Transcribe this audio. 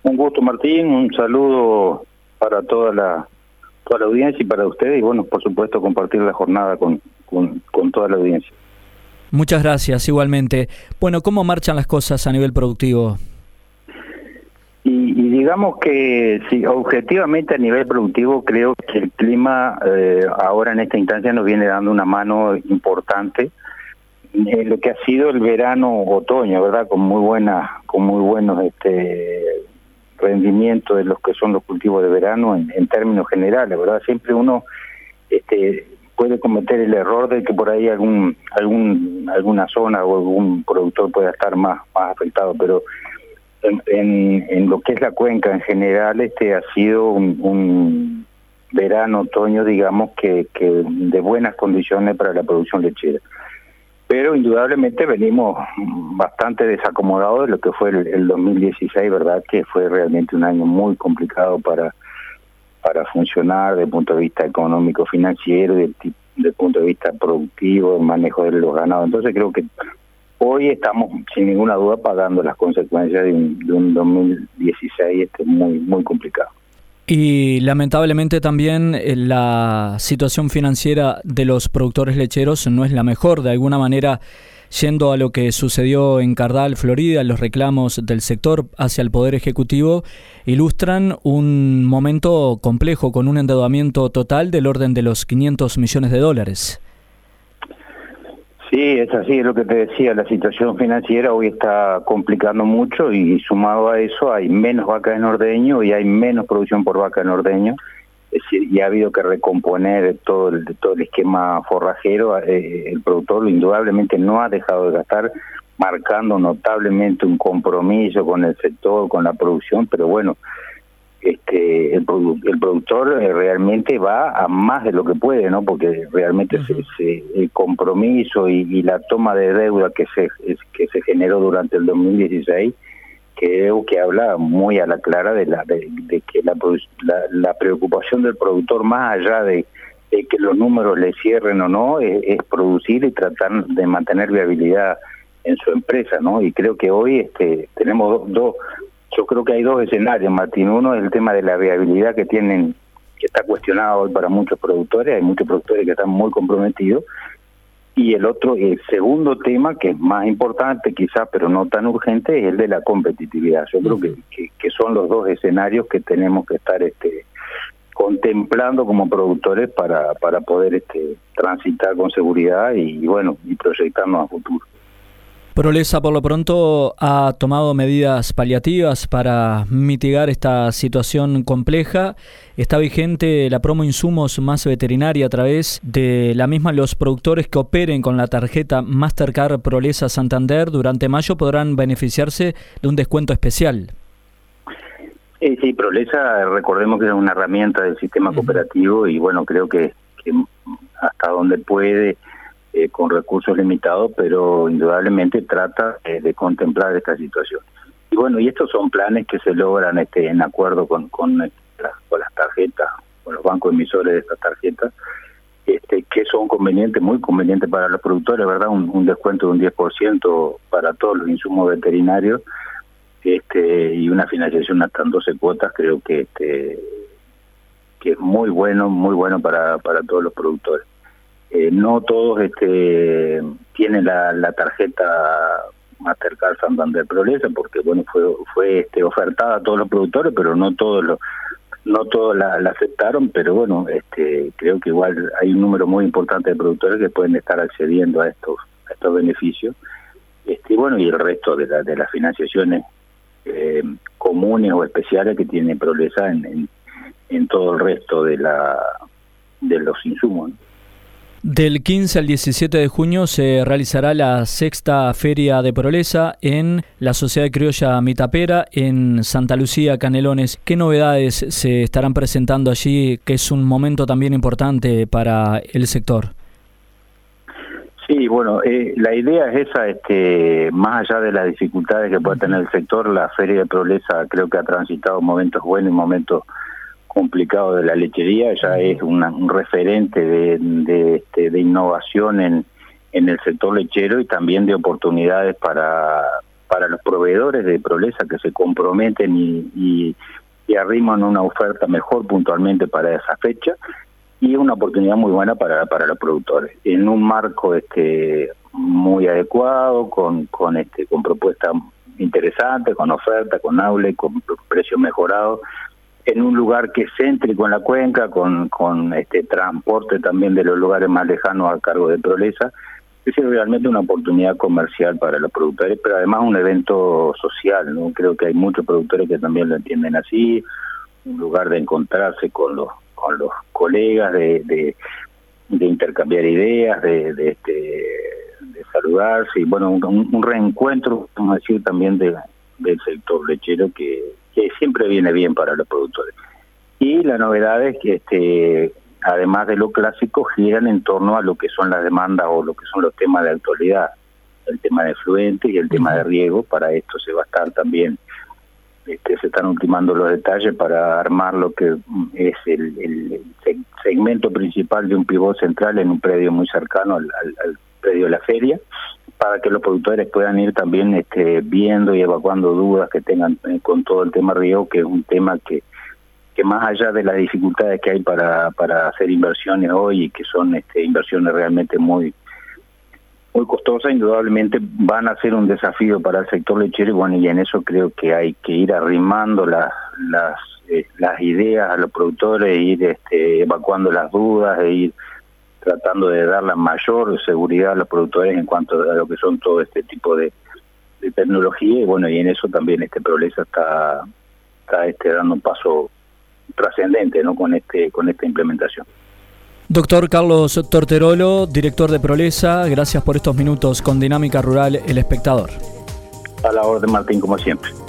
Un gusto, Martín, un saludo para toda la audiencia y para ustedes, y bueno, por supuesto, compartir la jornada con toda la audiencia. Muchas gracias, igualmente. Bueno, ¿cómo marchan las cosas a nivel productivo? Y digamos que sí, objetivamente a nivel productivo creo que el clima ahora en esta instancia nos viene dando una mano importante en lo que ha sido el verano-otoño, ¿verdad? Con muy buenos rendimientos de los que son los cultivos de verano en términos generales, ¿verdad? Siempre uno puede cometer el error de que por ahí alguna zona o algún productor pueda estar más afectado, pero en lo que es la cuenca en general, ha sido un verano-otoño, digamos, que de buenas condiciones para la producción lechera. Pero indudablemente venimos bastante desacomodados de lo que fue el 2016, ¿verdad? Que fue realmente un año muy complicado para funcionar desde el punto de vista económico, financiero, desde el punto de vista productivo, el manejo de los ganados. Entonces creo que hoy estamos sin ninguna duda pagando las consecuencias de un 2016 muy complicado. Y lamentablemente también la situación financiera de los productores lecheros no es la mejor. De alguna manera, yendo a lo que sucedió en Cardal, Florida, los reclamos del sector hacia el Poder Ejecutivo ilustran un momento complejo con un endeudamiento total del orden de los $500 millones. Sí, es así, es lo que te decía, la situación financiera hoy está complicando mucho y sumado a eso hay menos vacas en ordeño y hay menos producción por vaca en ordeño, es decir, y ha habido que recomponer todo el esquema forrajero. El productor indudablemente no ha dejado de gastar, marcando notablemente un compromiso con el sector, con la producción, pero bueno, el productor realmente va a más de lo que puede, ¿no? Porque realmente el compromiso y la toma de deuda que se generó durante el 2016, creo que habla muy a la clara de que la preocupación del productor, más allá de que los números le cierren o no, es producir y tratar de mantener viabilidad en su empresa, ¿no? Y creo que hoy tenemos yo creo que hay dos escenarios, Martín. Uno es el tema de la viabilidad que está cuestionado hoy para muchos productores. Hay muchos productores que están muy comprometidos. Y el segundo tema, que es más importante quizás, pero no tan urgente, es el de la competitividad. Yo creo que son los dos escenarios que tenemos que estar contemplando como productores para poder transitar con seguridad y proyectarnos a futuro. Prolesa, por lo pronto, ha tomado medidas paliativas para mitigar esta situación compleja. Está vigente la promo Insumos más Veterinaria a través de la misma. Los productores que operen con la tarjeta Mastercard Prolesa Santander durante mayo podrán beneficiarse de un descuento especial. Sí, Prolesa, recordemos que es una herramienta del sistema cooperativo y bueno, creo que hasta donde puede, con recursos limitados, pero indudablemente trata de contemplar esta situación. Y bueno, y estos son planes que se logran en acuerdo con las tarjetas, con los bancos emisores de estas tarjetas, que son muy convenientes para los productores, ¿verdad? Un descuento de un 10% para todos los insumos veterinarios, y una financiación hasta en 12 cuotas, creo que es muy bueno para todos los productores. No todos tienen la tarjeta Mastercard Santander Prolesa, porque bueno, fue ofertada a todos los productores, pero no todos la aceptaron. Pero bueno, creo que igual hay un número muy importante de productores que pueden estar accediendo a estos beneficios. Y el resto de las financiaciones comunes o especiales que tiene Prolesa en todo el resto de los insumos, ¿no? Del 15 al 17 de junio se realizará la sexta Feria de Prolesa en la Sociedad Criolla Mitapera en Santa Lucía, Canelones. ¿Qué novedades se estarán presentando allí, que es un momento también importante para el sector? Sí, bueno, la idea es esa, más allá de las dificultades que puede tener el sector, la Feria de Prolesa creo que ha transitado momentos buenos y momentos complicado de la lechería. Ya es un referente de innovación en el sector lechero y también de oportunidades para para los proveedores de Prolesa que se comprometen y arriman una oferta mejor puntualmente para esa fecha, y una oportunidad muy buena para los productores, en un marco muy adecuado, con propuestas interesantes, con oferta, con aule, con precios mejorados, en un lugar que es céntrico en la cuenca, con transporte también de los lugares más lejanos a cargo de Prolesa. Es realmente una oportunidad comercial para los productores, pero además un evento social, ¿no? Creo que hay muchos productores que también lo entienden así, un lugar de encontrarse con los colegas, de intercambiar ideas, de saludarse, y bueno, un reencuentro, vamos a decir, también del sector lechero que siempre viene bien para los productores. Y la novedad es que además de lo clásico, giran en torno a lo que son las demandas o lo que son los temas de actualidad, el tema de fluentes y el tema de riego. Para esto se va a estar también, se están ultimando los detalles para armar lo que es el segmento principal de un pivot central en un predio muy cercano al predio de la feria, para que los productores puedan ir también viendo y evacuando dudas que tengan con todo el tema riego, que es un tema que más allá de las dificultades que hay para hacer inversiones hoy, y que son inversiones realmente muy costosas, indudablemente van a ser un desafío para el sector lechero, y bueno, y en eso creo que hay que ir arrimando las ideas a los productores, e ir evacuando las dudas, e ir tratando de dar la mayor seguridad a los productores en cuanto a lo que son todo este tipo de tecnología, y bueno, y en eso también Prolesa está dando un paso trascendente, ¿no?, con esta implementación. Doctor Carlos Torterolo, director de Prolesa, gracias por estos minutos con Dinámica Rural El Espectador. A la orden, Martín, como siempre.